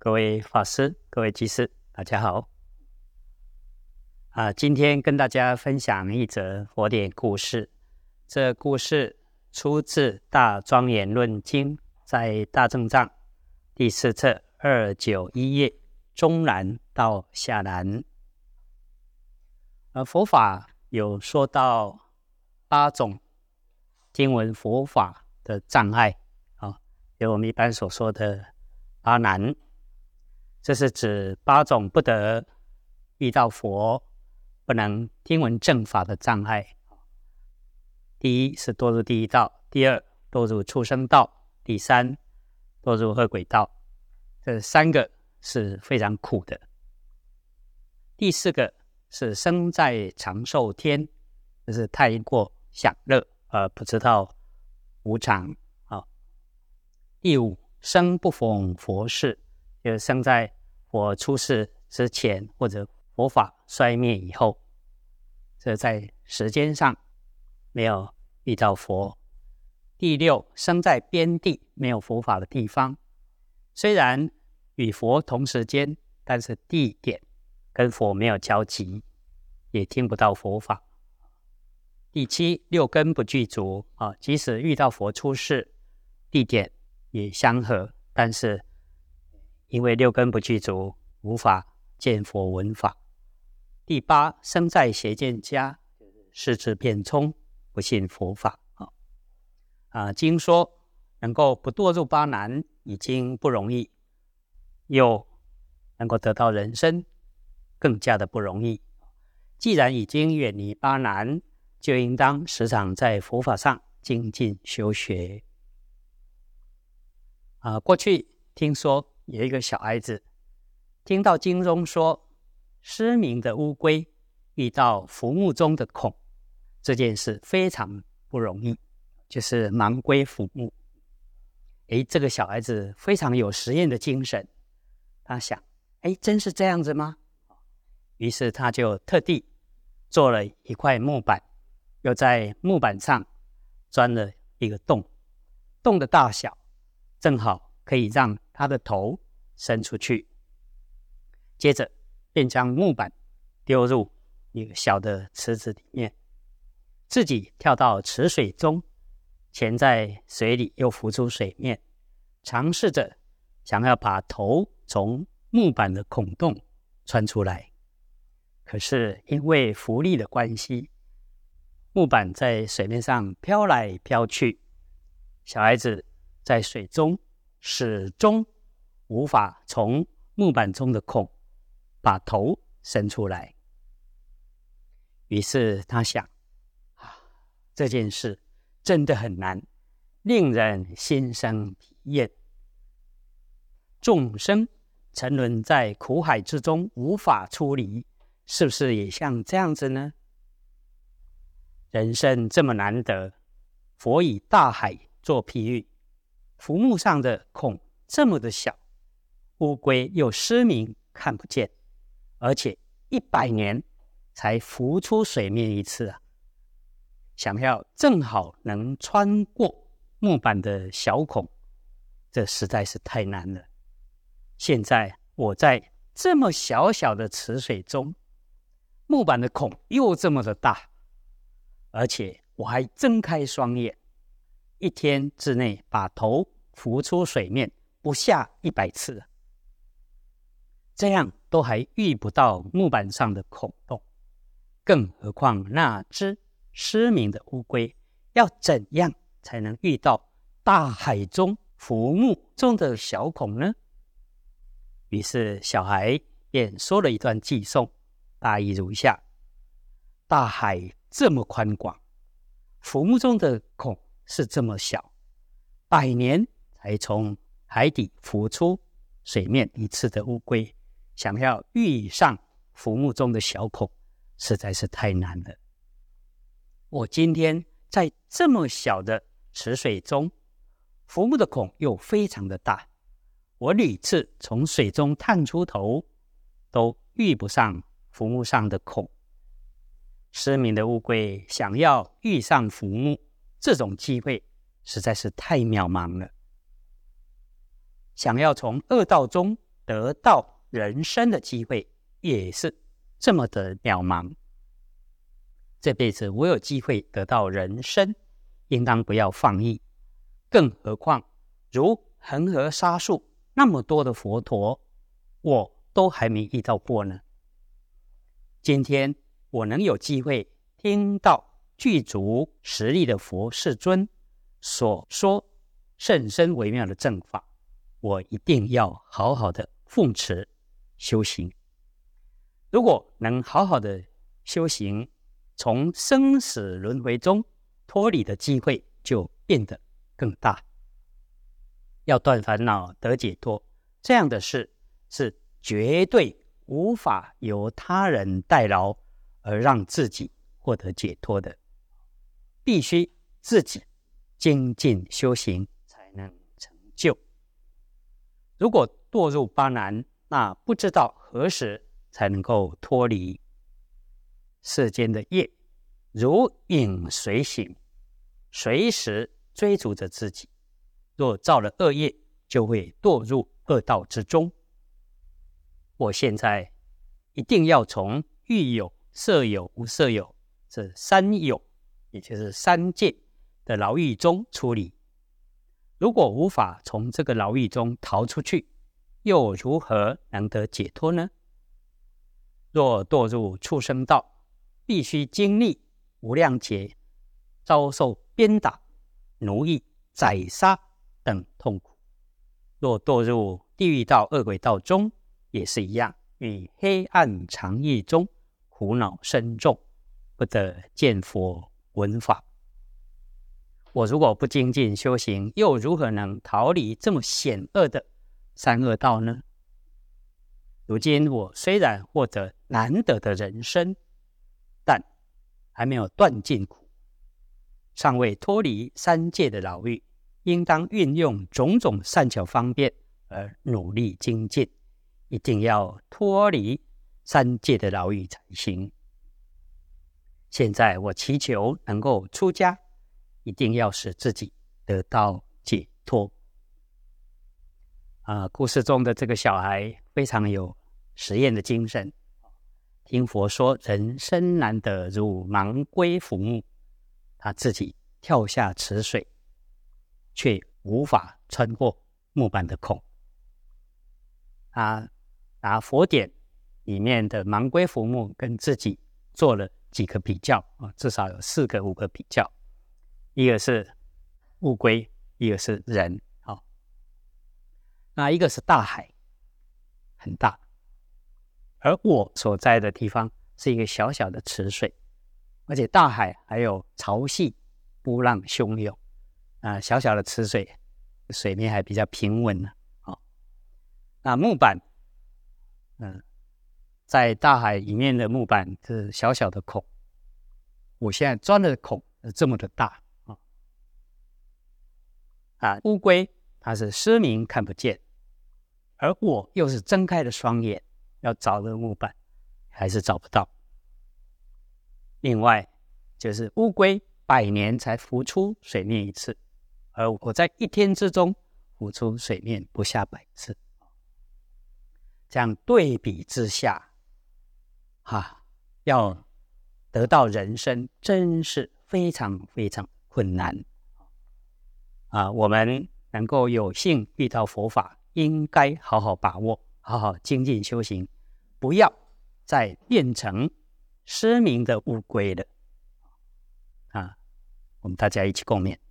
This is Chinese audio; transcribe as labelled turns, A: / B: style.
A: 各位法师、各位居士，大家好。今天跟大家分享一则佛典故事。这故事出自《大庄严论经》，在大正藏第4册291页中南到下南。佛法有说到8种经文佛法的障碍，有我们一般所说的8难。这是指8种不得遇到佛，不能听闻正法的障碍。第一是堕入地狱道，第二堕入畜生道，第三堕入恶鬼道。这3个是非常苦的。第4个是生在长寿天，就是太过享乐不知道无常。第5生不逢佛世，就是生在佛出世之前或者佛法衰灭以后，这在时间上没有遇到佛。第6生在边地，没有佛法的地方，虽然与佛同时间，但是地点跟佛没有交集，也听不到佛法。第7 6根不具足，即使遇到佛出世，地点也相合，但是因为6根不具足，无法见佛闻法。第8生在邪见家，视之变聪，不信佛法。经说能够不堕入8难已经不容易，又能够得到人身更加的不容易。既然已经远离8难，就应当时常在佛法上精进修学。过去听说有一个小孩子听到经中说失明的乌龟遇到浮木中的孔，这件事非常不容易，就是盲龟浮木。这个小孩子非常有实验的精神，他想真是这样子吗？于是他就特地做了一块木板，又在木板上钻了一个洞，洞的大小正好可以让他的头伸出去，接着便将木板丢入一个小的池子里面，自己跳到池水中，潜在水里又浮出水面，尝试着想要把头从木板的孔洞穿出来。可是因为浮力的关系，木板在水面上飘来飘去，小孩子在水中始终无法从木板中的孔把头伸出来。于是他想，这件事真的很难，令人心生疲厌。众生沉沦在苦海之中无法出离，是不是也像这样子呢？人生这么难得，佛以大海做譬喻，浮木上的孔这么的小，乌龟又失明看不见，而且100年才浮出水面一次想要正好能穿过木板的小孔，这实在是太难了。现在我在这么小小的池水中，木板的孔又这么的大，而且我还睁开双眼，1天之内把头浮出水面不下100次，这样都还遇不到木板上的孔洞，更何况那只失明的乌龟要怎样才能遇到大海中浮木中的小孔呢？于是小孩便说了一段偈颂，大意如下：大海这么宽广，浮木中的孔是这么小，100年才从海底浮出水面一次的乌龟，想要遇上浮木中的小孔，实在是太难了。我今天在这么小的池水中，浮木的孔又非常的大，我屡次从水中探出头，都遇不上浮木上的孔。失明的乌龟想要遇上浮木，这种机会实在是太渺茫了。想要从恶道中得到人生的机会也是这么的渺茫。这辈子我有机会得到人生，应当不要放逸。更何况如恒河沙数那么多的佛陀，我都还没遇到过呢。今天我能有机会听到具足实力的佛世尊所说甚深微妙的正法，我一定要好好的奉持修行。如果能好好的修行，从生死轮回中脱离的机会就变得更大。要断烦恼得解脱，这样的事是绝对无法由他人代劳而让自己获得解脱的，必须自己精进修行才能成就。如果堕入巴难，那不知道何时才能够脱离。世间的业如影随形，随时追逐着自己。若造了恶业，就会堕入恶道之中。我现在一定要从欲有、色有、无色有这三有，也就是三界的牢狱中出离。如果无法从这个牢狱中逃出去，又如何能得解脱呢？若堕入畜生道，必须经历无量劫，遭受鞭打、奴役、宰杀等痛苦。若堕入地狱道、恶鬼道中，也是一样，于黑暗长夜中苦恼深重，不得见佛闻法。我如果不精进修行，又如何能逃离这么险恶的三恶道呢？如今我虽然获得难得的人生，但还没有断尽苦，尚未脱离三界的牢狱，应当运用种种善巧方便而努力精进，一定要脱离三界的牢狱才行。现在我祈求能够出家，一定要使自己得到解脱。故事中的这个小孩非常有实验的精神，听佛说人生难得如盲龟浮木，他自己跳下池水，却无法穿过木板的孔。他拿佛典里面的盲龟浮木跟自己做了几个比较，至少有4个5个比较，一个是乌龟，一个是人，那一个是大海，很大，而我所在的地方是一个小小的池水，而且大海还有潮汐波浪汹涌，小小的池水水面还比较平稳呢。那木板，在大海里面的木板是小小的孔，我现在钻的孔是这么的大乌龟它是失明看不见，而我又是睁开了双眼，要找个木板还是找不到。另外就是乌龟100年才浮出水面一次，而我在1天之中浮出水面不下100次。这样对比之下，要得到人生真是非常非常困难。我们能够有幸遇到佛法，应该好好把握，好好精进修行，不要再变成失明的乌龟了。我们大家一起共勉。